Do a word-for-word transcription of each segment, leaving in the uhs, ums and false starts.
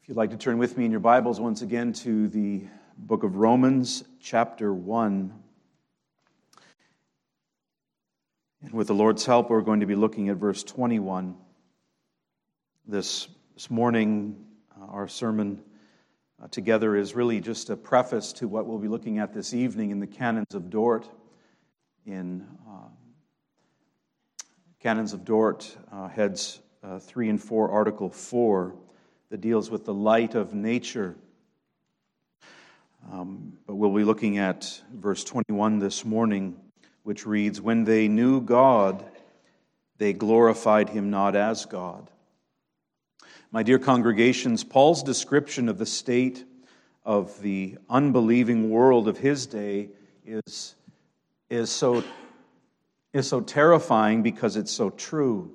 If you'd like to turn with me in your Bibles once again to the book of Romans, chapter one. And with the Lord's help, we're going to be looking at verse twenty-one. This, this morning, uh, our sermon uh, together is really just a preface to what we'll be looking at this evening in the Canons of Dort. In uh, Canons of Dort, uh, heads uh, three and four, article four, that deals with the light of nature. Um, but we'll be looking at verse twenty-one this morning, which reads, "When they knew God, they glorified him not as God." My dear congregations, Paul's description of the state of the unbelieving world of his day is, is, so, is so terrifying because it's so true.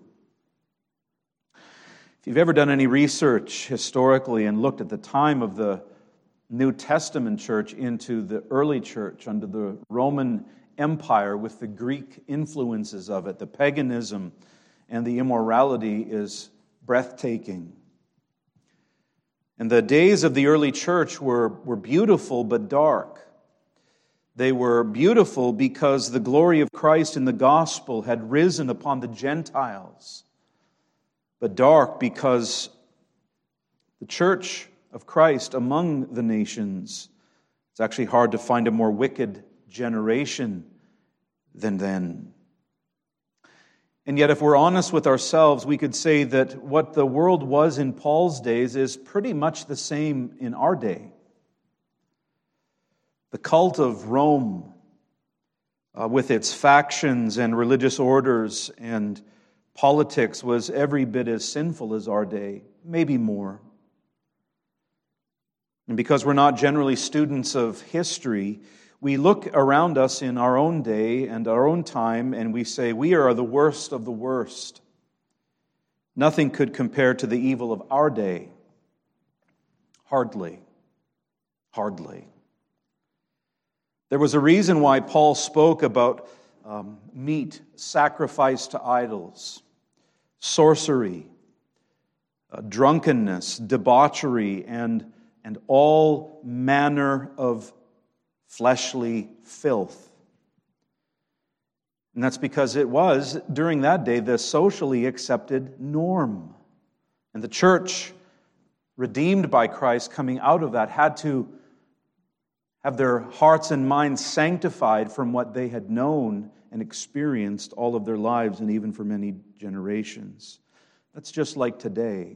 If you've ever done any research historically and looked at the time of the New Testament church into the early church under the Roman Empire with the Greek influences of it, the paganism and the immorality is breathtaking. And the days of the early church were, were beautiful but dark. They were beautiful because the glory of Christ in the gospel had risen upon the Gentiles, but dark because the church of Christ among the nations, it's actually hard to find a more wicked generation than then. And yet, if we're honest with ourselves, we could say that what the world was in Paul's days is pretty much the same in our day. The cult of Rome, uh, with its factions and religious orders and politics, was every bit as sinful as our day, maybe more. And because we're not generally students of history, we look around us in our own day and our own time and we say, we are the worst of the worst. Nothing could compare to the evil of our day. Hardly. Hardly. There was a reason why Paul spoke about um, meat sacrificed to idols, sorcery, uh, drunkenness, debauchery, and, and all manner of fleshly filth. And that's because it was, during that day, the socially accepted norm. And the church, redeemed by Christ, coming out of that, had to have their hearts and minds sanctified from what they had known and experienced all of their lives and even for many generations. That's just like today.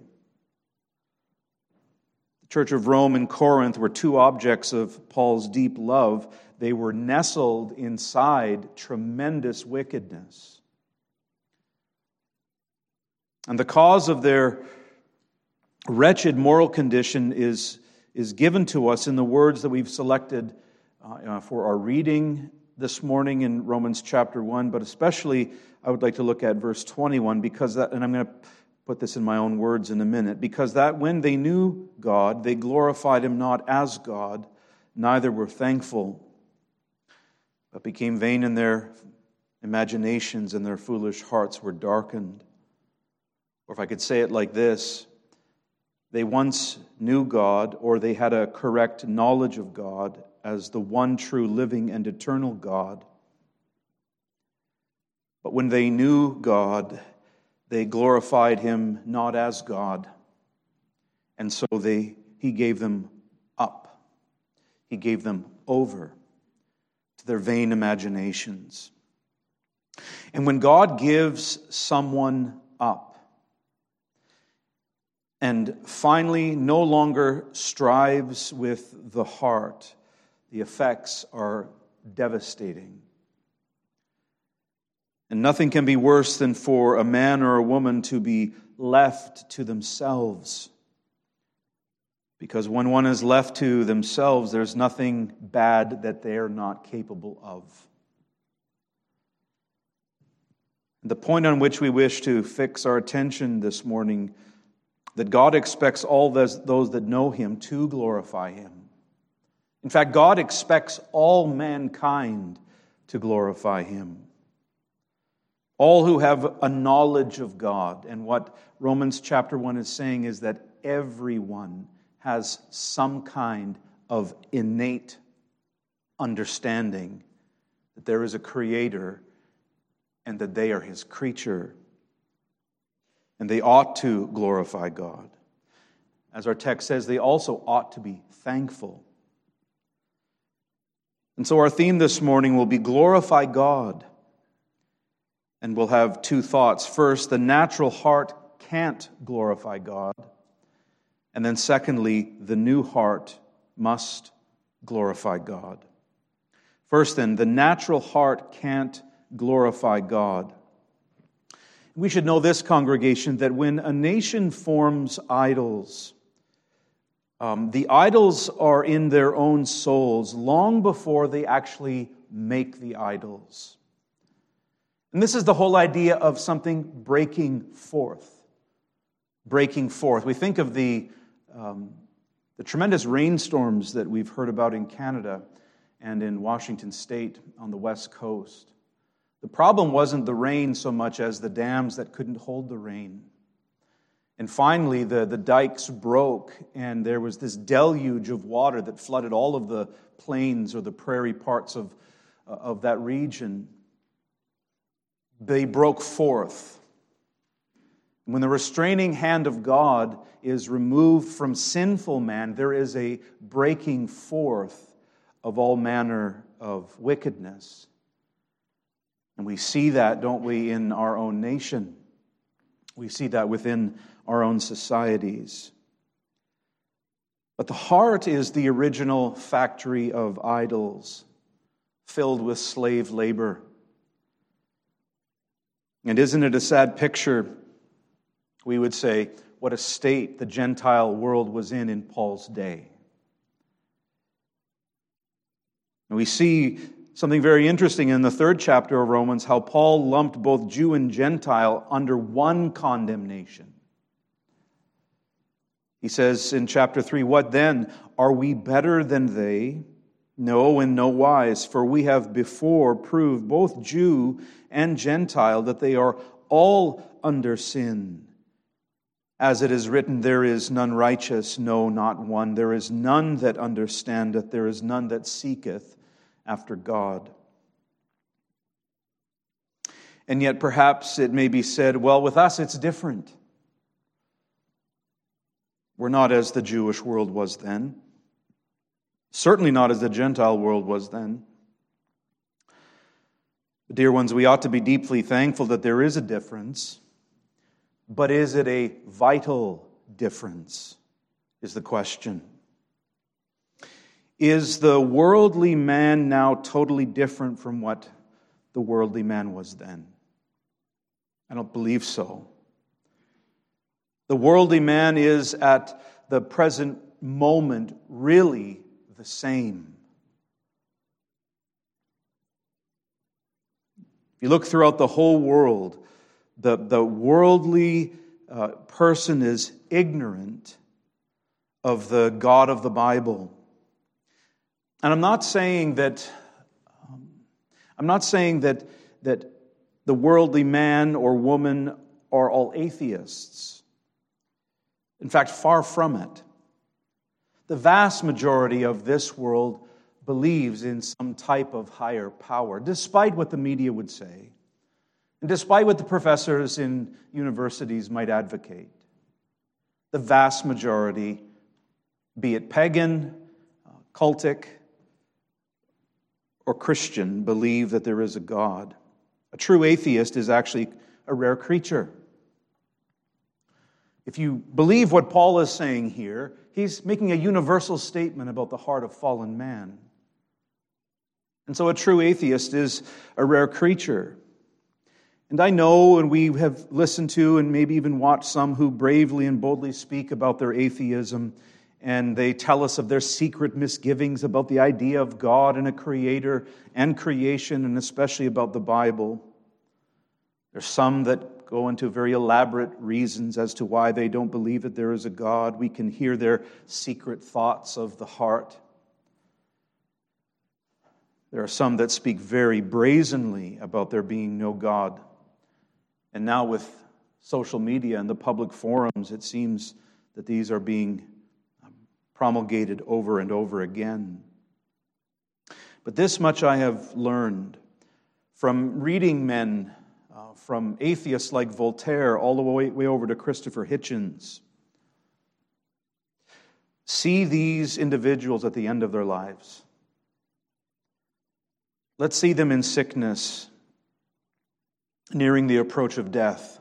The Church of Rome and Corinth were two objects of Paul's deep love. They were nestled inside tremendous wickedness. And the cause of their wretched moral condition is is given to us in the words that we've selected uh, for our reading this morning in Romans chapter one, but especially I would like to look at verse twenty-one, because that, and I'm going to put this in my own words in a minute, because that when they knew God, they glorified him not as God, neither were thankful, but became vain in their imaginations, and their foolish hearts were darkened. Or if I could say it like this, they once knew God, or they had a correct knowledge of God as the one true living and eternal God. But when they knew God, they glorified him not as God. And so they he gave them up. He gave them over to their vain imaginations. And when God gives someone up, and finally no longer strives with the heart, the effects are devastating. And nothing can be worse than for a man or a woman to be left to themselves. Because when one is left to themselves, there's nothing bad that they are not capable of. The point on which we wish to fix our attention this morning, that God expects all those, those that know him to glorify him. In fact, God expects all mankind to glorify him. All who have a knowledge of God. And what Romans chapter one is saying is that everyone has some kind of innate understanding that there is a Creator and that they are His creature. And they ought to glorify God. As our text says, they also ought to be thankful. And so our theme this morning will be glorify God. And we'll have two thoughts. First, the natural heart can't glorify God. And then secondly, the new heart must glorify God. First then, the natural heart can't glorify God. We should know this, congregation, that when a nation forms idols, um, the idols are in their own souls long before they actually make the idols. And this is the whole idea of something breaking forth. Breaking forth. We think of the, um, the tremendous rainstorms that we've heard about in Canada and in Washington State on the West Coast. The problem wasn't the rain so much as the dams that couldn't hold the rain. And finally, the, the dikes broke, and there was this deluge of water that flooded all of the plains or the prairie parts of, uh, of that region. They broke forth. When the restraining hand of God is removed from sinful man, there is a breaking forth of all manner of wickedness. And we see that, don't we, in our own nation. We see that within our own societies. But the heart is the original factory of idols, filled with slave labor. And isn't it a sad picture, we would say, what a state the Gentile world was in in Paul's day? And we see something very interesting in the third chapter of Romans, how Paul lumped both Jew and Gentile under one condemnation. He says in chapter three, "What then? Are we better than they? No, in no wise, for we have before proved, both Jew and Gentile, that they are all under sin. As it is written, there is none righteous, no, not one. There is none that understandeth, there is none that seeketh after God." And yet perhaps it may be said, well, with us it's different. We're not as the Jewish world was then. Certainly not as the Gentile world was then. Dear ones, we ought to be deeply thankful that there is a difference. But is it a vital difference, is the question. Is the worldly man now totally different from what the worldly man was then? I don't believe so. The worldly man is at the present moment really the same. If you look throughout the whole world, the, the worldly uh, person is ignorant of the God of the Bible. And I'm not saying that um, I'm not saying that that the worldly man or woman are all atheists. In fact, far from it. The vast majority of this world believes in some type of higher power, despite what the media would say, and despite what the professors in universities might advocate. The vast majority, be it pagan, cultic, or Christian, believe that there is a God. A true atheist is actually a rare creature. If you believe what Paul is saying here, he's making a universal statement about the heart of fallen man. And so a true atheist is a rare creature. And I know, and we have listened to and maybe even watched some who bravely and boldly speak about their atheism, and they tell us of their secret misgivings about the idea of God and a creator and creation, and especially about the Bible. There's some that go into very elaborate reasons as to why they don't believe that there is a God. We can hear their secret thoughts of the heart. There are some that speak very brazenly about there being no God. And now with social media and the public forums, it seems that these are being promulgated over and over again. But this much I have learned from reading men, uh, from atheists like Voltaire all the way, way over to Christopher Hitchens. See these individuals at the end of their lives. Let's see them in sickness, nearing the approach of death.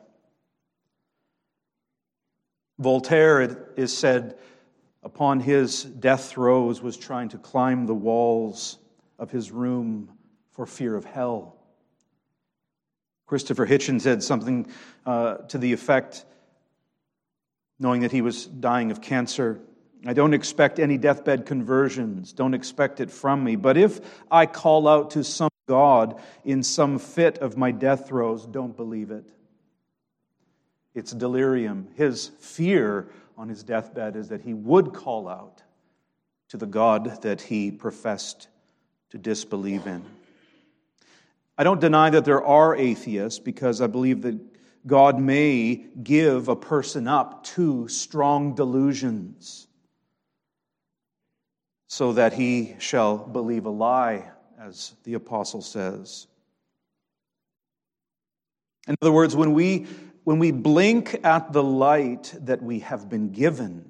Voltaire, it is said, upon his death throes, was trying to climb the walls of his room for fear of hell. Christopher Hitchens said something uh, to the effect, knowing that he was dying of cancer, I don't expect any deathbed conversions, don't expect it from me, but if I call out to some God in some fit of my death throes, don't believe it. It's delirium. His fear on his deathbed is that he would call out to the God that he professed to disbelieve in. I don't deny that there are atheists, because I believe that God may give a person up to strong delusions so that he shall believe a lie, as the apostle says. In other words, when we when we blink at the light that we have been given,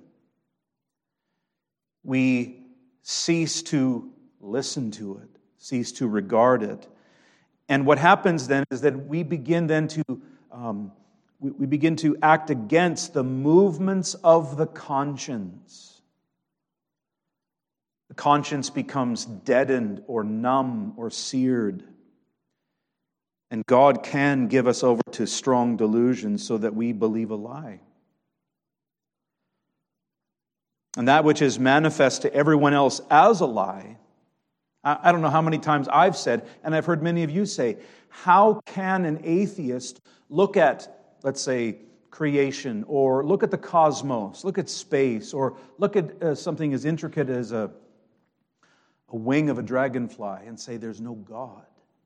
we cease to listen to it, cease to regard it. And what happens then is that we begin then to um, we, we begin to act against the movements of the conscience. The conscience becomes deadened or numb or seared. And God can give us over to strong delusion so that we believe a lie. And that which is manifest to everyone else as a lie, I don't know how many times I've said, and I've heard many of you say, how can an atheist look at, let's say, creation, or look at the cosmos, look at space, or look at uh, something as intricate as a, a wing of a dragonfly and say there's no God?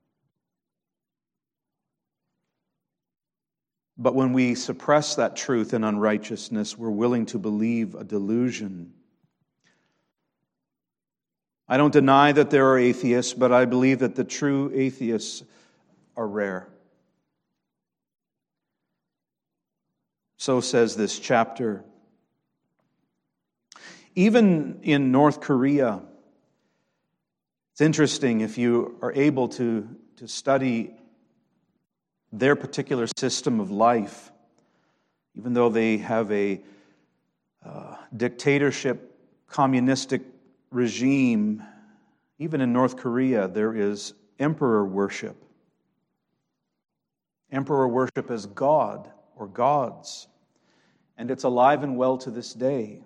But when we suppress that truth in unrighteousness, we're willing to believe a delusion. I don't deny that there are atheists, but I believe that the true atheists are rare. So says this chapter. Even in North Korea, it's interesting if you are able to, to study their particular system of life, even though they have a uh, dictatorship, communistic regime. Even in North Korea, there is emperor worship. Emperor worship as God or gods. And it's alive and well to this day.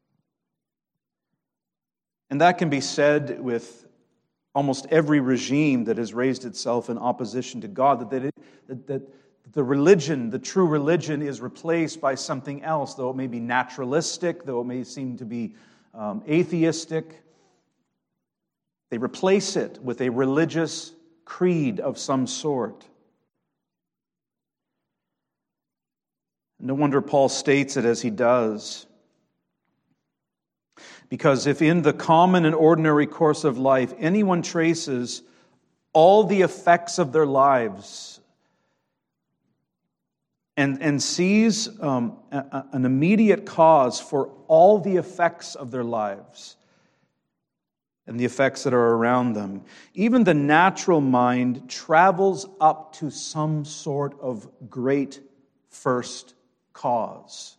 And that can be said with almost every regime that has raised itself in opposition to God, that, that, that the religion, the true religion, is replaced by something else, though it may be naturalistic, though it may seem to be um, atheistic. They replace it with a religious creed of some sort. No wonder Paul states it as he does. Because if in the common and ordinary course of life anyone traces all the effects of their lives and, and sees um, a, an immediate cause for all the effects of their lives and the effects that are around them, even the natural mind travels up to some sort of great first cause.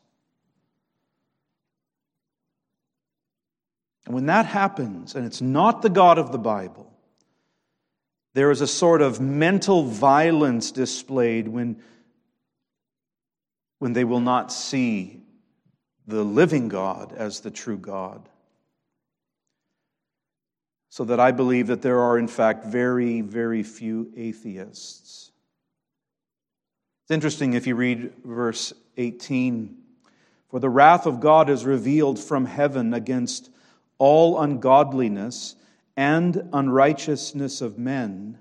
And when that happens, and it's not the God of the Bible, there is a sort of mental violence displayed when, when they will not see the living God as the true God. So that I believe that there are, in fact, very, very few atheists. It's interesting if you read verse eighteen. For the wrath of God is revealed from heaven against all ungodliness and unrighteousness of men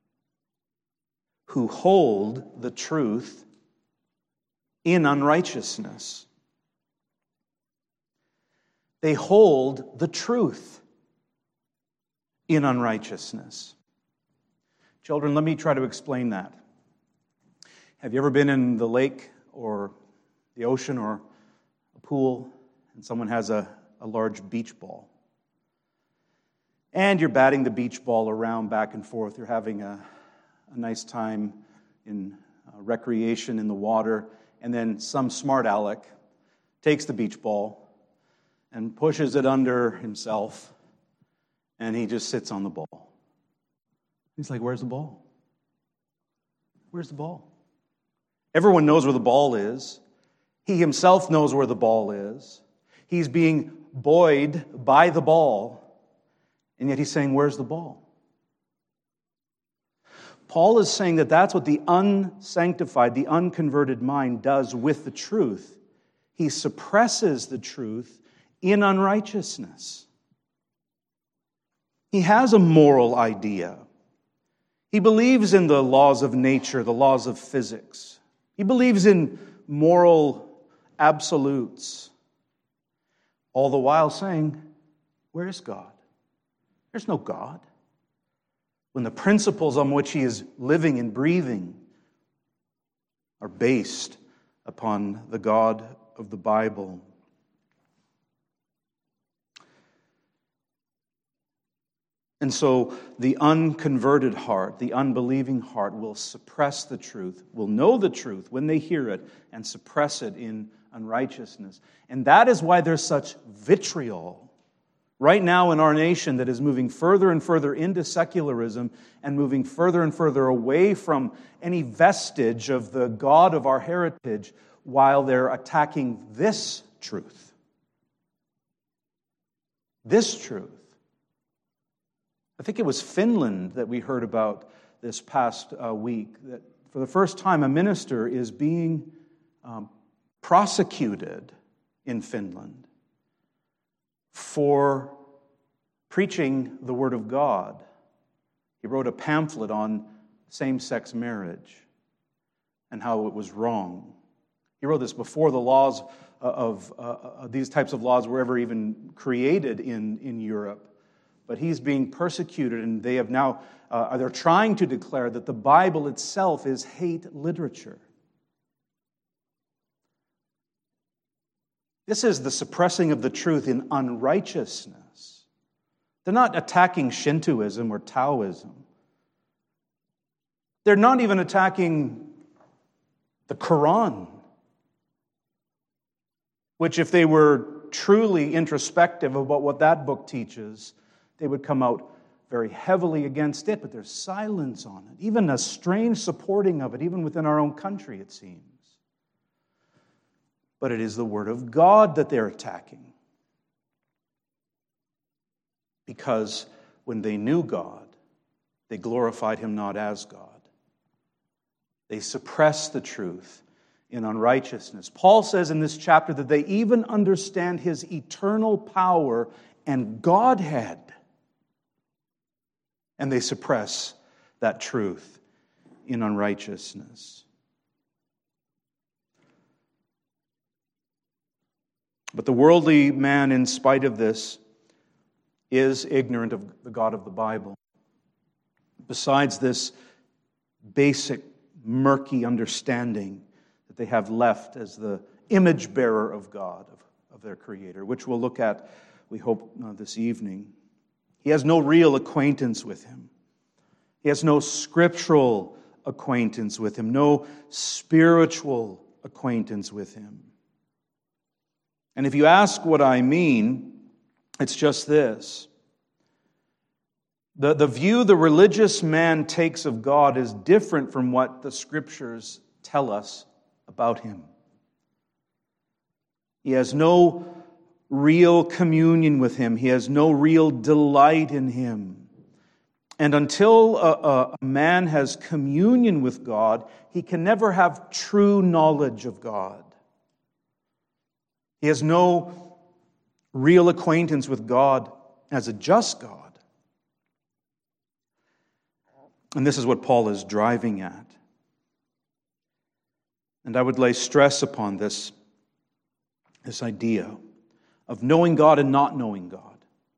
who hold the truth in unrighteousness. They hold the truth in unrighteousness. Children, let me try to explain that. Have you ever been in the lake or the ocean or a pool and someone has a, a large beach ball? And you're batting the beach ball around back and forth. You're having a, a nice time in uh, recreation in the water. And then some smart aleck takes the beach ball and pushes it under himself. And he just sits on the ball. He's like, where's the ball? Where's the ball? Everyone knows where the ball is. He himself knows where the ball is. He's being buoyed by the ball. And yet he's saying, where's the ball? Paul is saying that that's what the unsanctified, the unconverted mind does with the truth. He suppresses the truth in unrighteousness. He has a moral idea. He believes in the laws of nature, the laws of physics. He believes in moral absolutes. All the while saying, where is God? There's no God. When the principles on which he is living and breathing are based upon the God of the Bible. And so the unconverted heart, the unbelieving heart, will suppress the truth, will know the truth when they hear it, and suppress it in unrighteousness. And that is why there's such vitriol right now in our nation that is moving further and further into secularism and moving further and further away from any vestige of the God of our heritage, while they're attacking this truth. This truth. I think it was Finland that we heard about this past uh, week, that for the first time a minister is being um, prosecuted in Finland for preaching the Word of God. He wrote a pamphlet on same-sex marriage and how it was wrong. He wrote this before the laws of uh, uh, these types of laws were ever even created in, in Europe. But he's being persecuted, and they have now, uh, they're trying to declare that the Bible itself is hate literature. This is the suppressing of the truth in unrighteousness. They're not attacking Shintoism or Taoism. They're not even attacking the Quran, which, if they were truly introspective about what that book teaches, they would come out very heavily against it, but there's silence on it, even a strange supporting of it, even within our own country, it seems. But it is the Word of God that they're attacking. Because when they knew God, they glorified Him not as God. They suppressed the truth in unrighteousness. Paul says in this chapter that they even understand His eternal power and Godhead, and they suppress that truth in unrighteousness. But the worldly man, in spite of this, is ignorant of the God of the Bible. Besides this basic, murky understanding that they have left as the image bearer of God, of, of their Creator, which we'll look at, we hope, uh, this evening. He has no real acquaintance with Him. He has no scriptural acquaintance with Him, no spiritual acquaintance with Him. And if you ask what I mean, it's just this. The, the view the religious man takes of God is different from what the Scriptures tell us about Him. He has no real communion with Him. He has no real delight in Him. And until a, a man has communion with God, he can never have true knowledge of God. He has no real acquaintance with God as a just God. And this is what Paul is driving at. And I would lay stress upon this, this idea of knowing God and not knowing God.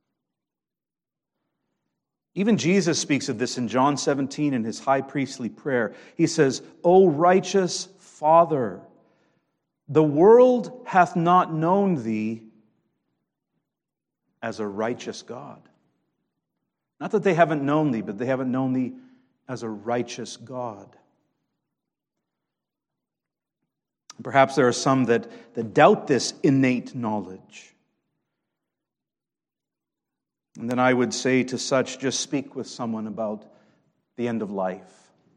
Even Jesus speaks of this in John seventeen in his high priestly prayer. He says, "O righteous Father, the world hath not known thee as a righteous God." Not that they haven't known thee, but they haven't known thee as a righteous God. Perhaps there are some that, that doubt this innate knowledge. And then I would say to such, just speak with someone about the end of life.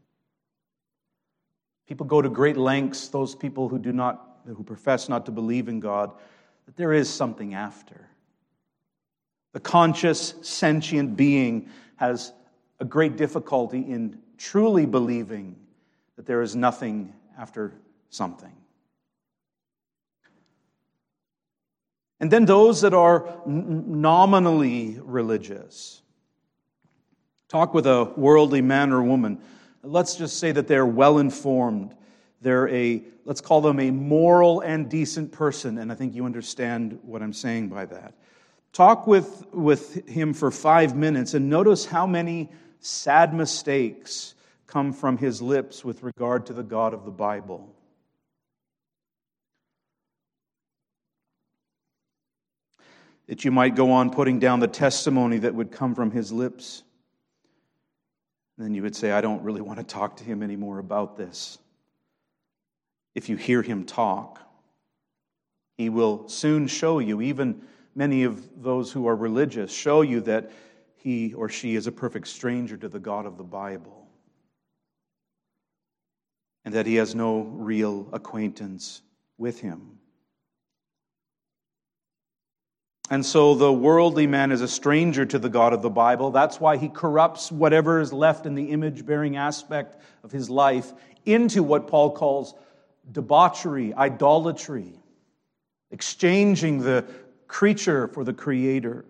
People go to great lengths, those people who do not, who profess not to believe in God, that there is something after. The conscious, sentient being has a great difficulty in truly believing that there is nothing after something. And then those that are n- nominally religious. Talk with a worldly man or woman. Let's just say that they're well-informed. They're a, let's call them a moral and decent person, and I think you understand what I'm saying by that. Talk with, with him for five minutes and notice how many sad mistakes come from his lips with regard to the God of the Bible. That you might go on putting down the testimony that would come from his lips. And then you would say, I don't really want to talk to him anymore about this. If you hear him talk, he will soon show you, even many of those who are religious, show you that he or she is a perfect stranger to the God of the Bible. And that he has no real acquaintance with him. And so the worldly man is a stranger to the God of the Bible. That's why he corrupts whatever is left in the image-bearing aspect of his life into what Paul calls debauchery, idolatry, exchanging the creature for the Creator.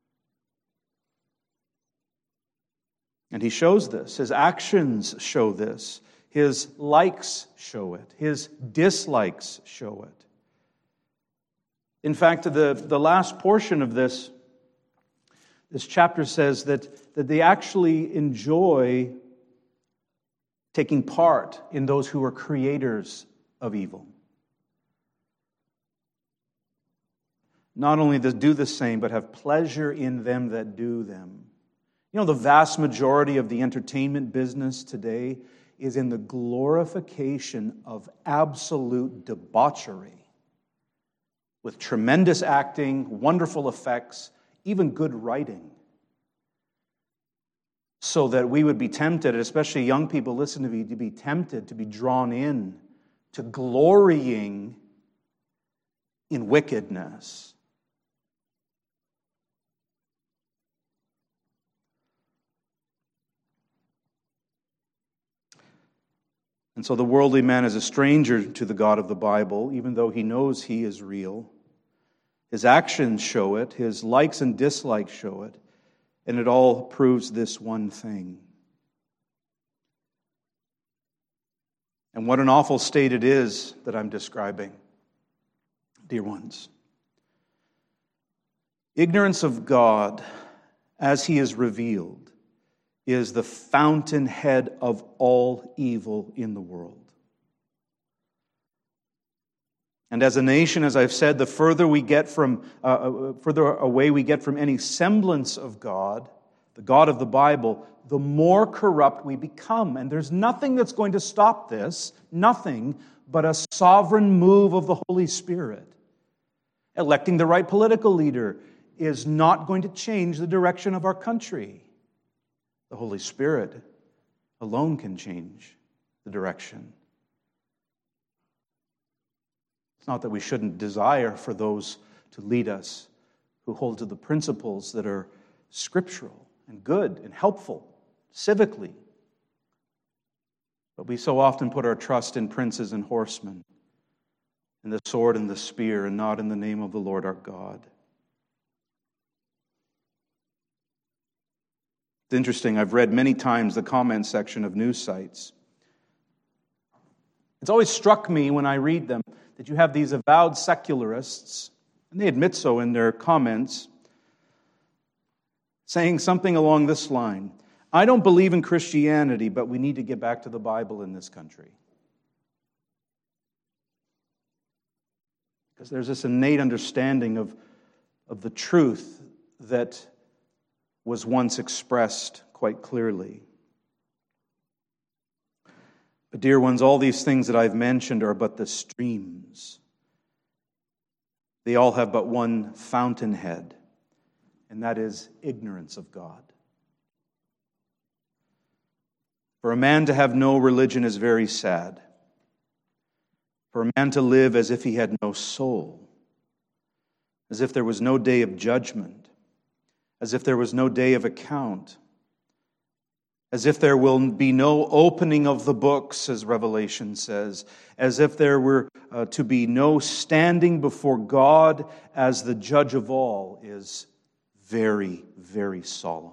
And he shows this. His actions show this. His likes show it. His dislikes show it. In fact, the, the last portion of this, this chapter says that, that they actually enjoy taking part in those who are creators of evil. Not only do the same, but have pleasure in them that do them. You know, the vast majority of the entertainment business today is in the glorification of absolute debauchery. With tremendous acting, wonderful effects, even good writing. So that we would be tempted, especially young people listen to me, to be tempted, to be drawn in, to glorying in wickedness. And so the worldly man is a stranger to the God of the Bible, even though he knows he is real. His actions show it, his likes and dislikes show it, and it all proves this one thing. And what an awful state it is that I'm describing, dear ones. Ignorance of God, as he is revealed, is the fountainhead of all evil in the world. And as a nation, as I've said, the further we get from, uh, further away we get from any semblance of God, the God of the Bible, the more corrupt we become. And there's nothing that's going to stop this, nothing but a sovereign move of the Holy Spirit. Electing the right political leader is not going to change the direction of our country. The Holy Spirit alone can change the direction. It's not that we shouldn't desire for those to lead us who hold to the principles that are scriptural and good and helpful civically. But we so often put our trust in princes and horsemen, in the sword and the spear, and not in the name of the Lord our God. It's interesting, I've read many times the comment section of news sites. It's always struck me when I read them that you have these avowed secularists And they admit so in their comments, saying something along this line: I don't believe in Christianity, but we need to get back to the Bible in this country. Because there's this innate understanding of, of the truth that was once expressed quite clearly. But dear ones, all these things that I've mentioned are but the streams. They all have but one fountainhead, and that is ignorance of God. For a man to have no religion is very sad. For a man to live as if he had no soul, as if there was no day of judgment, as if there was no day of account, as if there will be no opening of the books, as Revelation says, as if there were uh, to be no standing before God as the judge of all, is very, very solemn.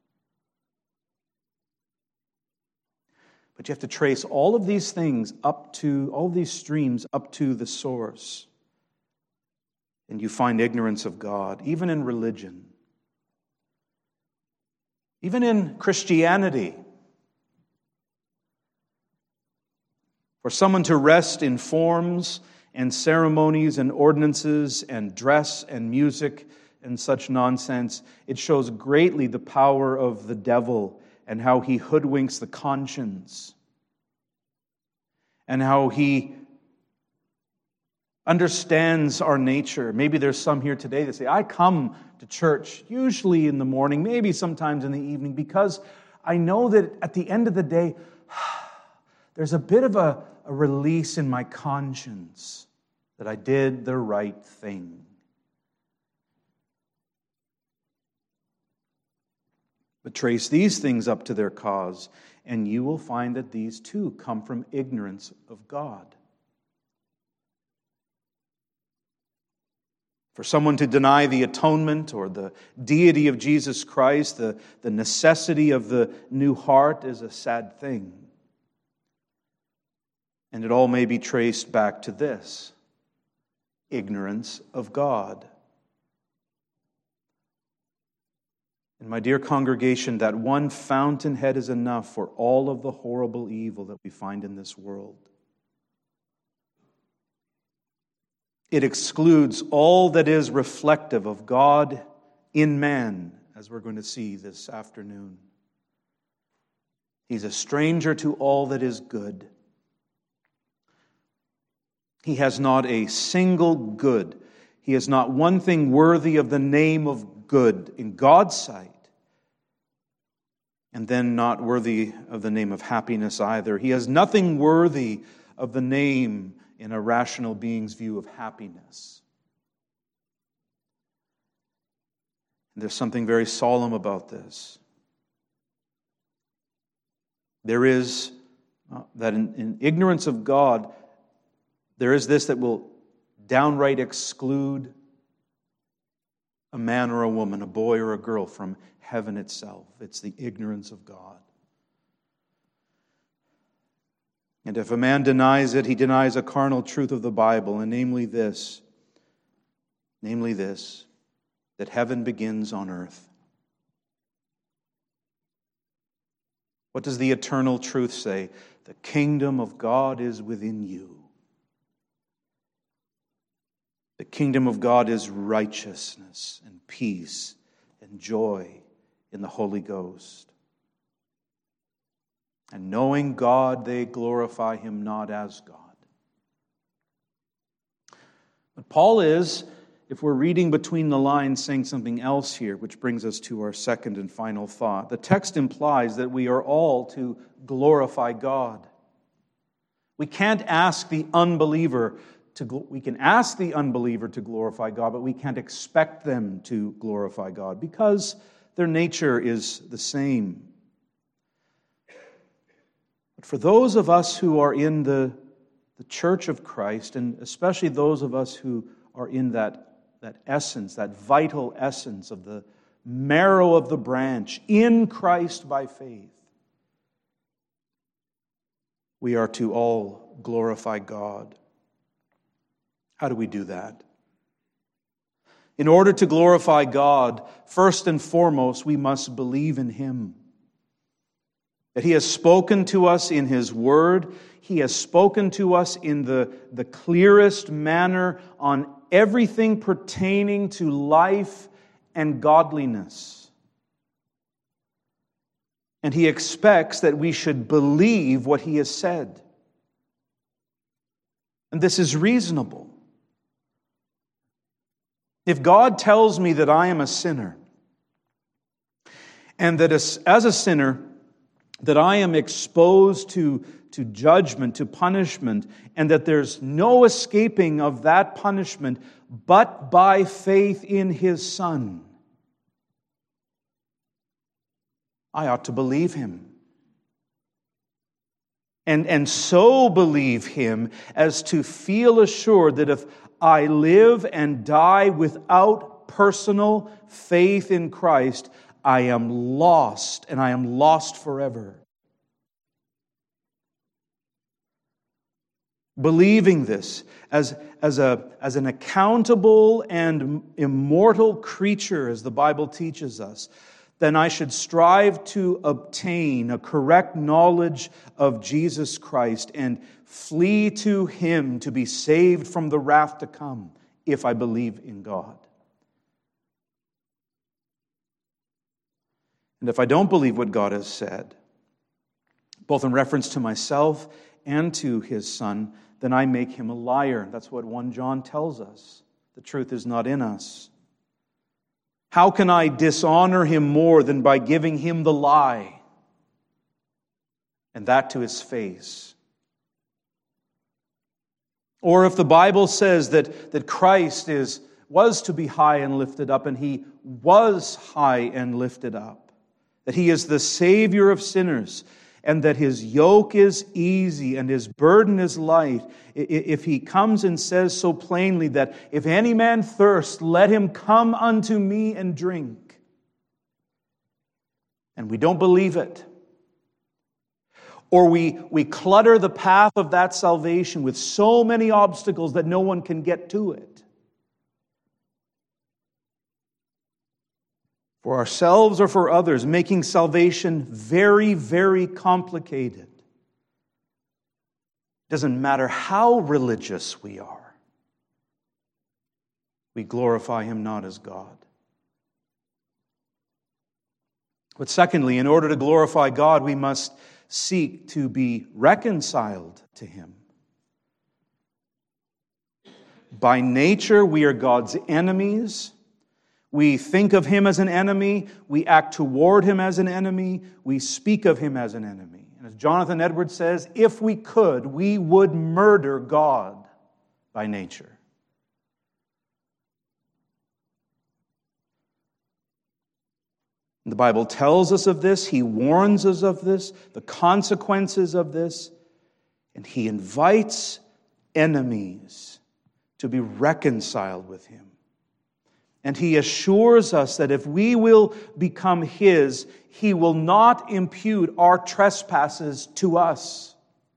But you have to trace all of these things up to, all of these streams up to the source. And you find ignorance of God, even in religion. Even in Christianity. For someone to rest in forms and ceremonies and ordinances and dress and music and such nonsense, it shows greatly the power of the devil and how he hoodwinks the conscience, and how he understands our nature. Maybe there's some here today that say, I come to church usually in the morning, maybe sometimes in the evening, because I know that at the end of the day, there's a bit of a, a release in my conscience that I did the right thing. But trace these things up to their cause, and you will find that these too come from ignorance of God. For someone to deny the atonement or the deity of Jesus Christ, the, the necessity of the new heart, is a sad thing. And it all may be traced back to this: ignorance of God. And my dear congregation, that one fountainhead is enough for all of the horrible evil that we find in this world. It excludes all that is reflective of God in man, as we're going to see this afternoon. He's a stranger to all that is good. He has not a single good. He has not one thing worthy of the name of good in God's sight, and then not worthy of the name of happiness either. He has nothing worthy of the name in a rational being's view of happiness. And there's something very solemn about this. There is uh, that in, in ignorance of God, there is this that will downright exclude a man or a woman, a boy or a girl, from heaven itself. It's the ignorance of God. And if a man denies it, he denies a carnal truth of the Bible, and namely this, namely this, that heaven begins on earth. What does the eternal truth say? The kingdom of God is within you. The kingdom of God is righteousness and peace and joy in the Holy Ghost. And knowing God, they glorify Him not as God. But Paul is, if we're reading between the lines, saying something else here, which brings us to our second and final thought. The text implies that we are all to glorify God. We can't ask the unbeliever to, we can ask the unbeliever to glorify God, but we can't expect them to glorify God because their nature is the same. But for those of us who are in the, the church of Christ, and especially those of us who are in that, that essence, that vital essence of the marrow of the branch, in Christ by faith, we are to all glorify God. How do we do that? In order to glorify God, first and foremost, we must believe in Him. That He has spoken to us in His Word. He has spoken to us in the, the clearest manner on everything pertaining to life and godliness. And He expects that we should believe what He has said. And this is reasonable. If God tells me that I am a sinner, and that as, as a sinner, that I am exposed to, to judgment, to punishment, and that there's no escaping of that punishment but by faith in His Son, I ought to believe Him. And, and so believe Him as to feel assured that if I live and die without personal faith in Christ, I am lost, and I am lost forever. Believing this as, as, a, as an accountable and immortal creature, as the Bible teaches us, then I should strive to obtain a correct knowledge of Jesus Christ and flee to Him to be saved from the wrath to come, if I believe in God. And if I don't believe what God has said, both in reference to myself and to His Son, then I make Him a liar. That's what First John tells us. The truth is not in us. How can I dishonor Him more than by giving Him the lie? And that to His face. Or if the Bible says that, that Christ is, was to be high and lifted up, and He was high and lifted up, that He is the Savior of sinners, and that His yoke is easy and His burden is light, if He comes and says so plainly that if any man thirst, let him come unto me and drink, and we don't believe it, or we, we clutter the path of that salvation with so many obstacles that no one can get to it, for ourselves or for others, making salvation very, very complicated. Doesn't matter how religious we are, we glorify Him not as God. But secondly, in order to glorify God, we must seek to be reconciled to Him. By nature, we are God's enemies. We think of Him as an enemy. We act toward Him as an enemy. We speak of Him as an enemy. And as Jonathan Edwards says, if we could, we would murder God by nature. The Bible tells us of this. He warns us of this, the consequences of this. And He invites enemies to be reconciled with Him. And He assures us that if we will become His, He will not impute our trespasses to us,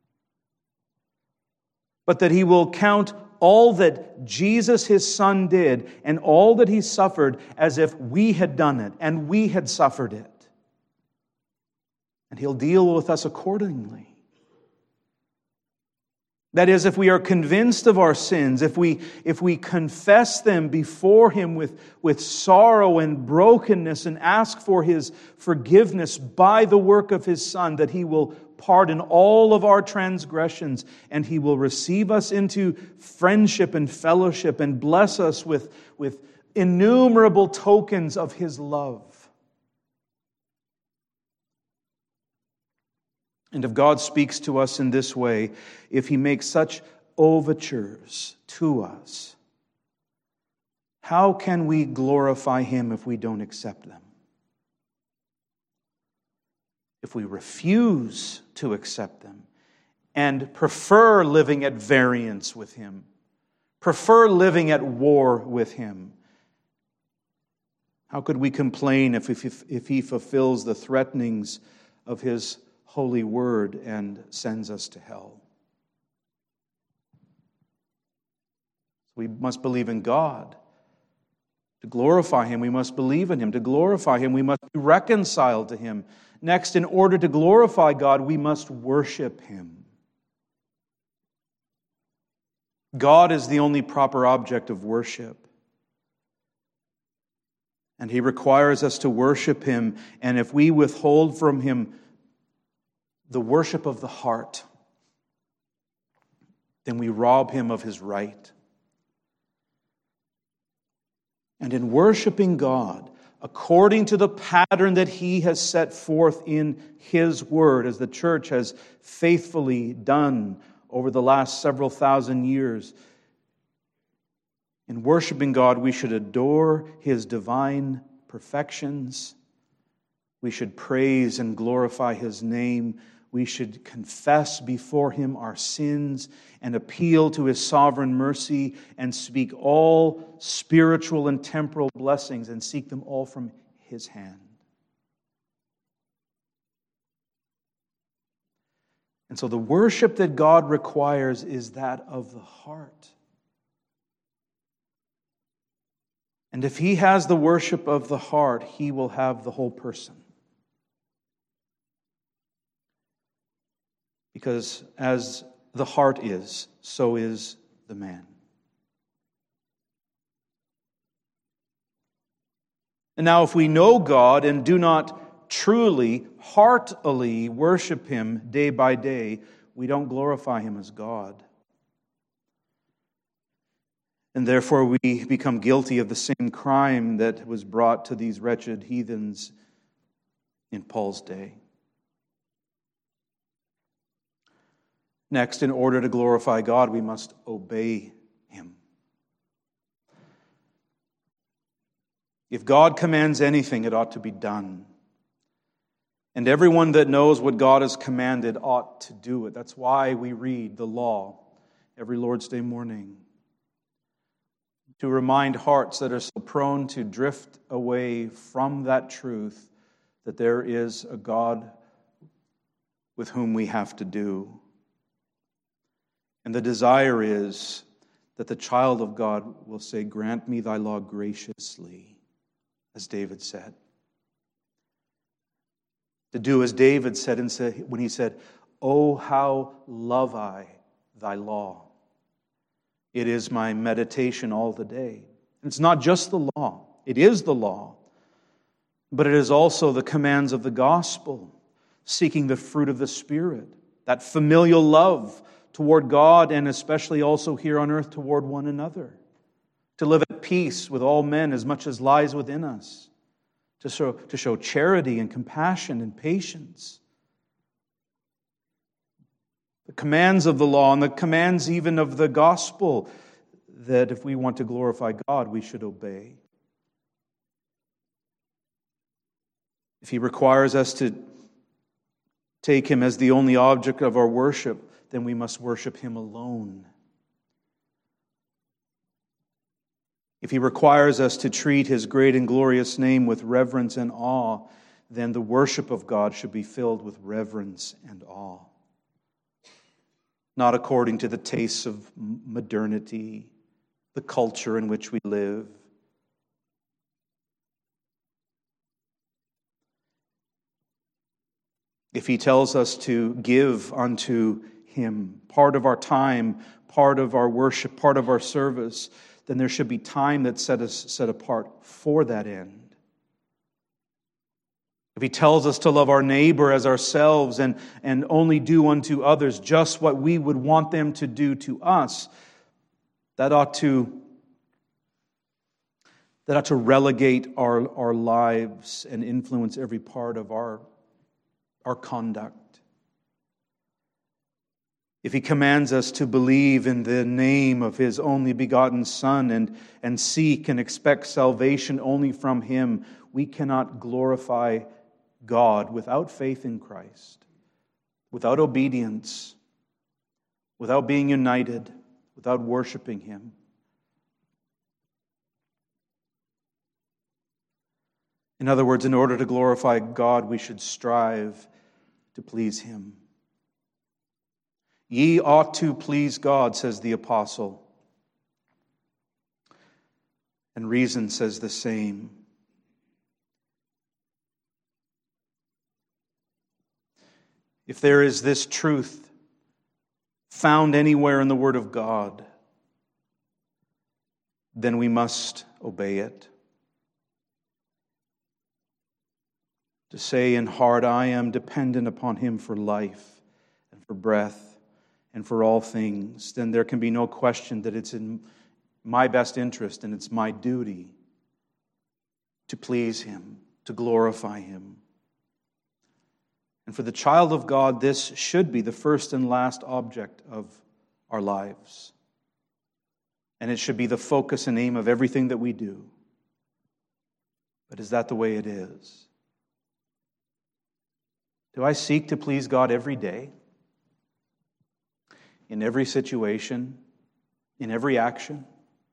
but that He will count all that Jesus, His Son, did and all that He suffered as if we had done it and we had suffered it. And He'll deal with us accordingly. That is, if we are convinced of our sins, if we, if we confess them before Him with, with sorrow and brokenness and ask for His forgiveness by the work of His Son, that He will pardon all of our transgressions and He will receive us into friendship and fellowship and bless us with, with innumerable tokens of His love. And if God speaks to us in this way, if He makes such overtures to us, how can we glorify Him if we don't accept them? If we refuse to accept them and prefer living at variance with Him, prefer living at war with Him, how could we complain if, if, if He fulfills the threatenings of His holy word and sends us to hell? We must believe in God To glorify Him, we must believe in Him. To glorify Him, we must be reconciled to Him. Next, in order to glorify God, we must worship Him. God is the only proper object of worship. And He requires us to worship Him. And if we withhold from Him the worship of the heart, then we rob Him of His right. And in worshiping God, according to the pattern that He has set forth in His Word, as the church has faithfully done over the last several thousand years, in worshiping God, we should adore His divine perfections. We should praise and glorify His name. We should confess before Him our sins and appeal to His sovereign mercy and speak all spiritual and temporal blessings and seek them all from His hand. And so the worship that God requires is that of the heart. And if He has the worship of the heart, He will have the whole person. Because as the heart is, so is the man. And now if we know God and do not truly, heartily worship Him day by day, we don't glorify Him as God. And therefore we become guilty of the same crime that was brought to these wretched heathens in Paul's day. Next, in order to glorify God, we must obey Him. If God commands anything, it ought to be done. And everyone that knows what God has commanded ought to do it. That's why we read the law every Lord's Day morning. To remind hearts that are so prone to drift away from that truth that there is a God with whom we have to do. And the desire is that the child of God will say, "Grant me thy law graciously," as David said. To do as David said when he said, "Oh, how love I thy law. It is my meditation all the day." And it's not just the law. It is the law. But it is also the commands of the gospel, seeking the fruit of the Spirit, that familial love toward God and especially also here on earth toward one another. To live at peace with all men as much as lies within us. To show, to show charity and compassion and patience. The commands of the law and the commands even of the gospel that if we want to glorify God, we should obey. If He requires us to take Him as the only object of our worship, then we must worship Him alone. If He requires us to treat His great and glorious name with reverence and awe, then the worship of God should be filled with reverence and awe. Not according to the tastes of modernity, the culture in which we live. If He tells us to give unto Him part of our time, part of our worship, part of our service, then there should be time that's set us set apart for that end. If He tells us to love our neighbor as ourselves and, and only do unto others just what we would want them to do to us, that ought to, that ought to relegate our, our lives and influence every part of our, our conduct. If He commands us to believe in the name of His only begotten Son and, and seek and expect salvation only from Him, we cannot glorify God without faith in Christ, without obedience, without being united, without worshiping Him. In other words, in order to glorify God, we should strive to please Him. Ye ought to please God, says the apostle. And reason says the same. If there is this truth found anywhere in the Word of God, then we must obey it. To say in heart, I am dependent upon Him for life and for breath and for all things, then there can be no question that it's in my best interest and it's my duty to please Him, to glorify Him. And for the child of God, this should be the first and last object of our lives. And it should be the focus and aim of everything that we do. But is that the way it is? Do I seek to please God every day? In every situation? In every action?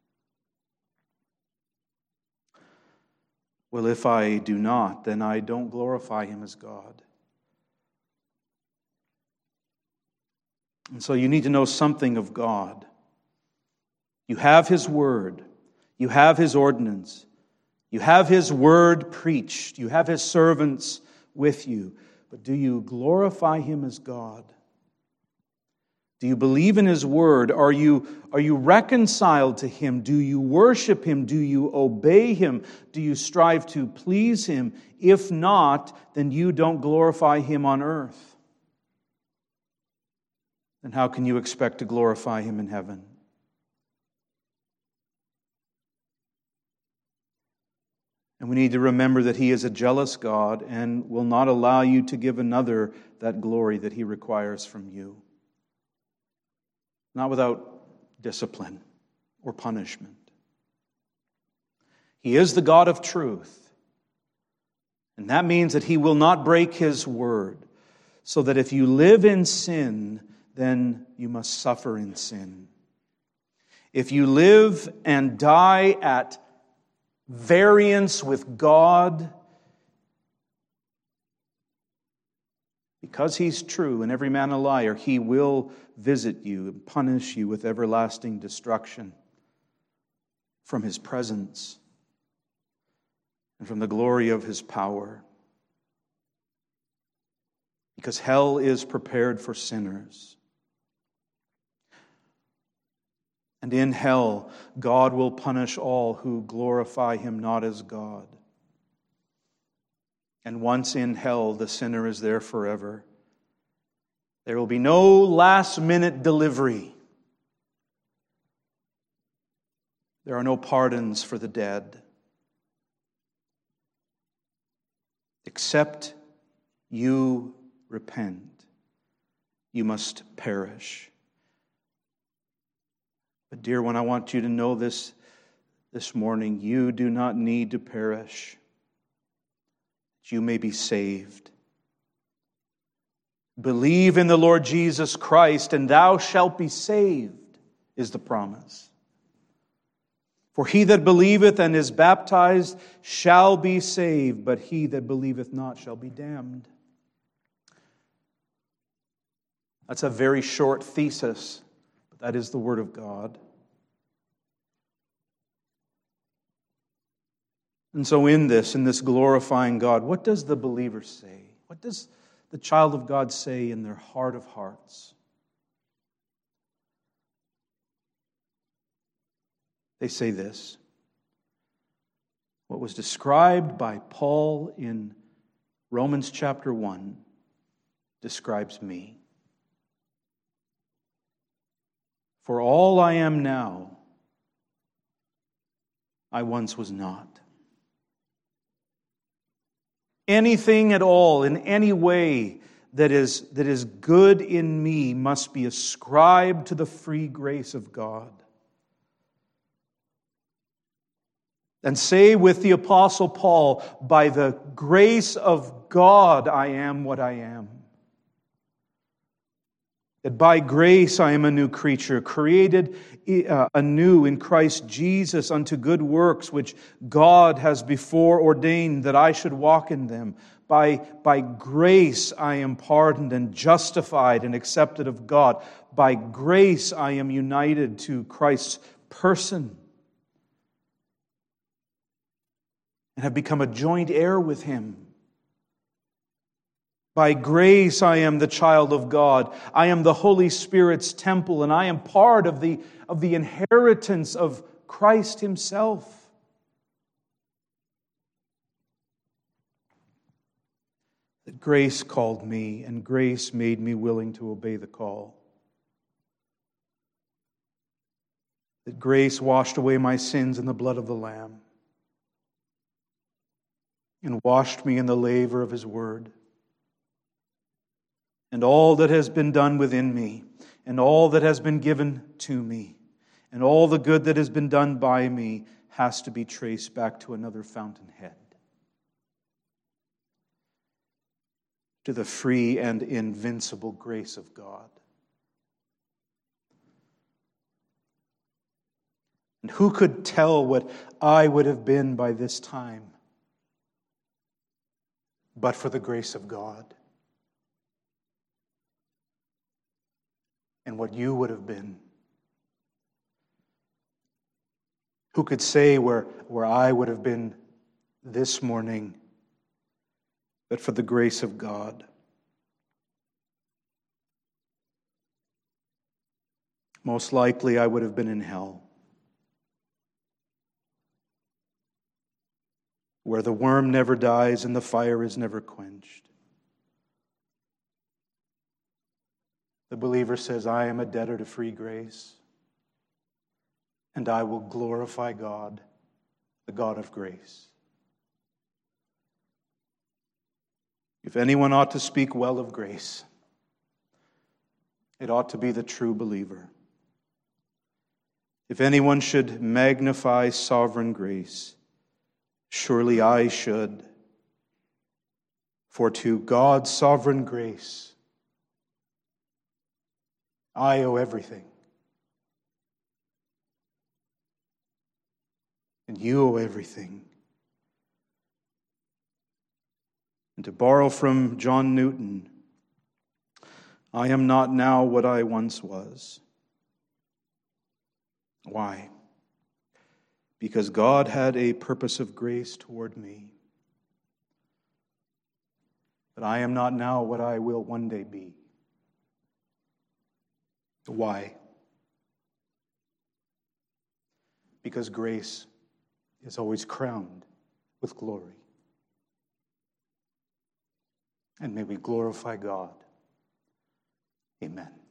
Well, if I do not, then I don't glorify Him as God. And so you need to know something of God. You have His Word. You have His ordinance. You have His Word preached. You have His servants with you. But do you glorify Him as God? Do you believe in His Word? Are you, are you reconciled to Him? Do you worship Him? Do you obey Him? Do you strive to please Him? If not, then you don't glorify Him on earth. Then how can you expect to glorify Him in heaven? And we need to remember that He is a jealous God and will not allow you to give another that glory that He requires from you. Not without discipline or punishment. He is the God of truth. And that means that He will not break His word. So that if you live in sin, then you must suffer in sin. If you live and die at variance with God, because He's true and every man a liar, He will visit you and punish you with everlasting destruction from His presence and from the glory of His power. Because hell is prepared for sinners. And in hell, God will punish all who glorify Him not as God. And once in hell, the sinner is there forever. There will be no last-minute delivery. There are no pardons for the dead. Except you repent, you must perish. But dear one, I want you to know this this morning. You do not need to perish. You may be saved. Believe in the Lord Jesus Christ, and thou shalt be saved, is the promise. For he that believeth and is baptized shall be saved, but he that believeth not shall be damned. That's a very short thesis. That is the Word of God. And so in this, in this glorifying God, what does the believer say? What does the child of God say in their heart of hearts? They say this. What was described by Paul in Romans chapter one describes me. For all I am now, I once was not. Anything at all, in any way that is, that is good in me must be ascribed to the free grace of God. And say with the Apostle Paul, by the grace of God I am what I am. That by grace I am a new creature, created anew in Christ Jesus unto good works, which God has before ordained that I should walk in them. By, by grace I am pardoned and justified and accepted of God. By grace I am united to Christ's person. and have become a joint heir with Him. By grace I am the child of God. I am the Holy Spirit's temple, and I am part of the, of the inheritance of Christ Himself. That grace called me, and grace made me willing to obey the call. That grace washed away my sins in the blood of the Lamb and washed me in the laver of His word. And all that has been done within me, and all that has been given to me, and all the good that has been done by me has to be traced back to another fountainhead, to the free and invincible grace of God. And who could tell what I would have been by this time but for the grace of God? And what you would have been? Who could say where, where I would have been this morning but for the grace of God? Most likely I would have been in hell, where the worm never dies and the fire is never quenched. The believer says, I am a debtor to free grace, and I will glorify God, the God of grace. If anyone ought to speak well of grace, it ought to be the true believer. If anyone should magnify sovereign grace, surely I should. For to God's sovereign grace I owe everything. And you owe everything. And to borrow from John Newton, I am not now what I once was. Why? Because God had a purpose of grace toward me. But I am not now what I will one day be. Why? Because grace is always crowned with glory. And may we glorify God. Amen.